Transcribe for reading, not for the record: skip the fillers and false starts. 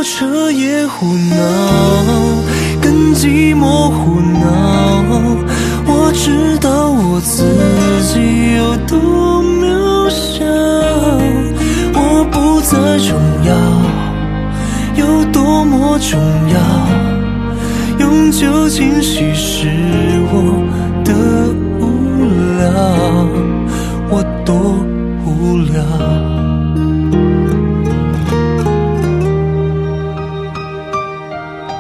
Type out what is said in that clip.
彻夜胡闹，跟寂寞胡闹。我知道我自己有多渺小，我不再重要，有多么重要，永久侵袭是我的无聊。